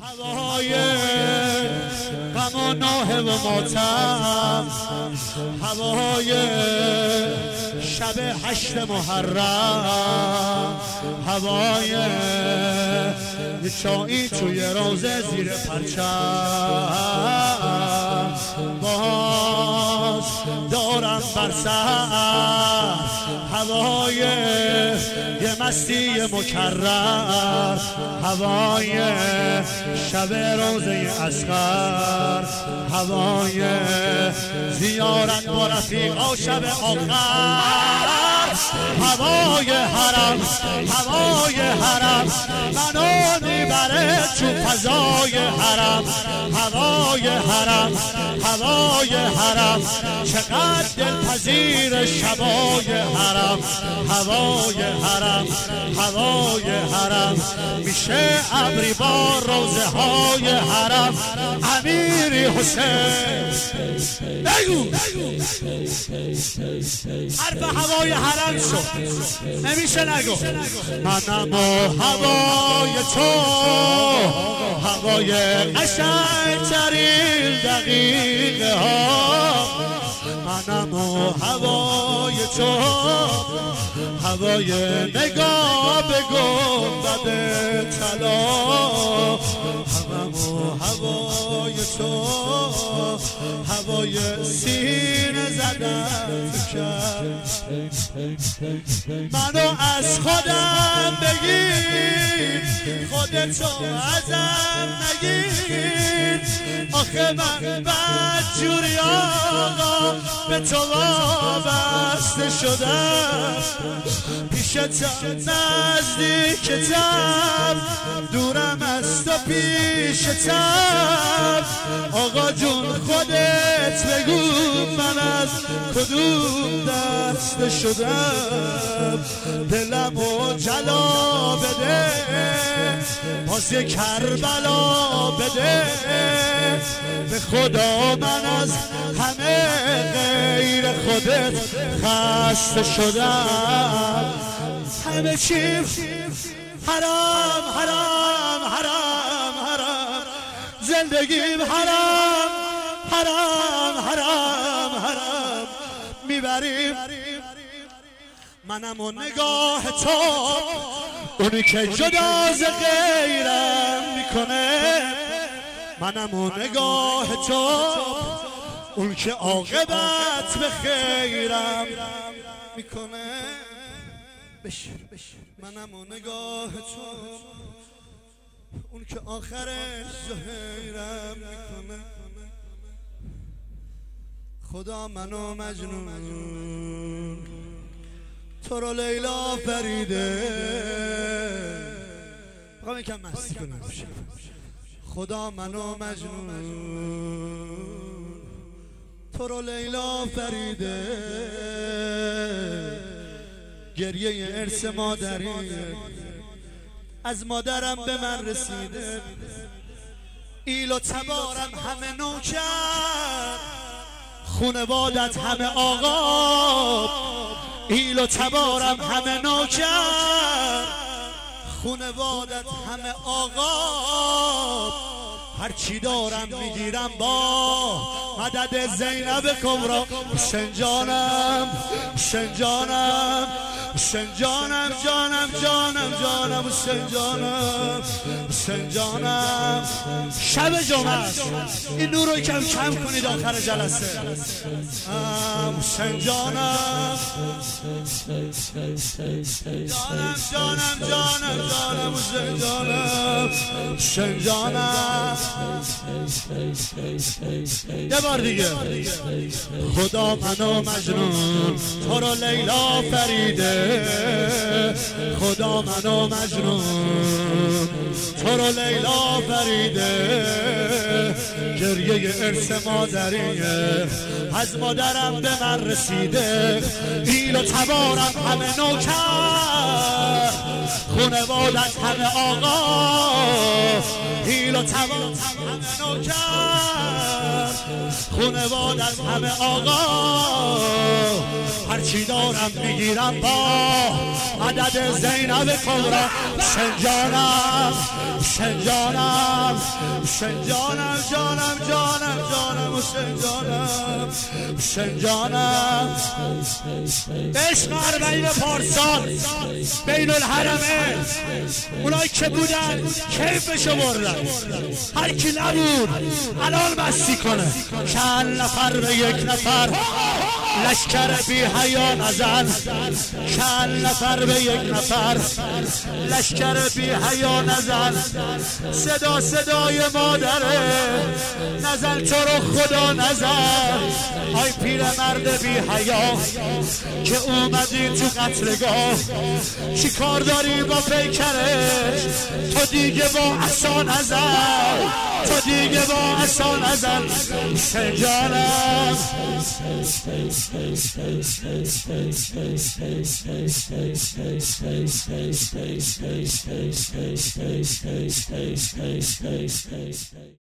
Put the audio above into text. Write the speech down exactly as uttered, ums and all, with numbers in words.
هوای غم و نوحه و ماتم، هوای شب هشت محرم، هوای یه چایی توی روزه زیر پرچم، باز دارم بر سر هوای یه مستی مکرر، هوای شب روزه اصغر، هوای زیارت با رفیقا شب آخر، هوای حرم هوای حرم منو میبره تو فضای حرم، هوای حرم هوای حرم چقدر دلپذیر شبای حرم، هوای حرم هوای حرم میشه ابری با روزه های حرم، امیری حسین بگو حرف هوای حرم شد نمیشه نگو، منم و هوای تو هوای قشنگ ترین دقیقه ها، منم و هوای تو هوای نگاه به گنبد طلا، منم و هوای تو هوای سینه زدن کرد، منو از خودم بگیر خودتو ازم نگیر، آخه من بدجوری آقا به تو وابسته شدم، پیشتم نزدیکتم دورم از تو پیشتم، آقا جون خودت بگو من از کدوم دسته شدم، دلمو جلا بده باز یه کربلا بده، به خدا من از همه غیر خودت خسته شدم، همه چیم حرام حرام حرام حرام، زندگیم حرام حرام حرام حرام میبریم، منم و نگاه تو اونی که جدا ز غیرم میکنه، منم و نگاه تو اون که عاقبت به خیرم میکنه، منم و نگاه تو اون که آخرش زهیرم میکنه، خدا منو مجنون تو رو لیلا فریده، بقام یکم مستی کنم، خدا منو مجنون تو رو لیلا فریده، گریه ارث مادری از مادرم به من رسیده، ایل و تبارم همه نوکر خونوادت همه آقا، ایل و تبارم همه نوکر خونوادت همه آقا، هرچی دارم میگیرم با مدد زینب کبرا، حسین جانم حسین جانم حسین جانم جانم جانم جانم حسین جانم حسین جانم، شب جمعه این نور رو کم کم کنید آخر جلسه، حسین جانم جانم جانم جانم جانم حسین جانم حسین جانم، یه بار دیگه خدا منو مجنون تو رو لیلا فریده، خدا منو مجنون تو رو لیلا فریده، گریه ارث مادریه از مادرم به من رسیده، ایل و تبارم همه نوکر خونوادت همه آقا، ایل و تبارم همه نوکر خونوادت همه آقا، هرچی دارم میگیرم با مدد زینب کبرا، حسین جانم حسین جانم حسین جانم جانم جانم جانم حسین جانم حسین جانم عشق اربعین پارسال بین الحرمه اونایی که بودن کیفشو بردن هر کی نبود الان مستی کنه چند نفر به یک نفر لشکر بی حیا نزن چند نفر به یک نفر لشکر بی حیا نزن صدا صدای مادره نزن تو رو خدا نزن آی پیر مرد بی حیا که اومدی تو قتلگاه چی کار داری با پیکرش تو دیگه با عصا نزن تو دیگه با عصا نزن حسین جانم Space, space, space, space, space, space, space, space, space, space, space.